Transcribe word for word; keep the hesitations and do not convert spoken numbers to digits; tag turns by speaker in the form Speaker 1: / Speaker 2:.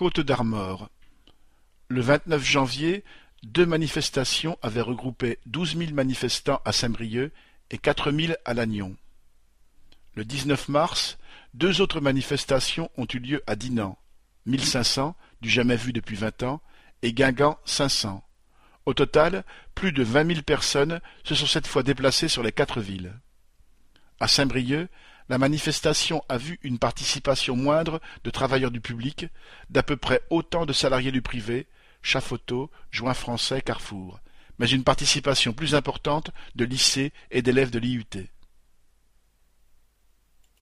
Speaker 1: Côte-d'Armor. Le vingt-neuf janvier, deux manifestations avaient regroupé douze mille manifestants à Saint-Brieuc et quatre mille à Lannion. Le dix-neuf mars, deux autres manifestations ont eu lieu à Dinan, mille cinq cents, du jamais vu depuis vingt ans, et Guingamp cinq cents. Au total, plus de vingt mille personnes se sont cette fois déplacées sur les quatre villes. À Saint-Brieuc, la manifestation a vu une participation moindre de travailleurs du public, d'à peu près autant de salariés du privé, Chafoto, Joint Français, Carrefour, mais une participation plus importante de lycées et d'élèves de l'I U T.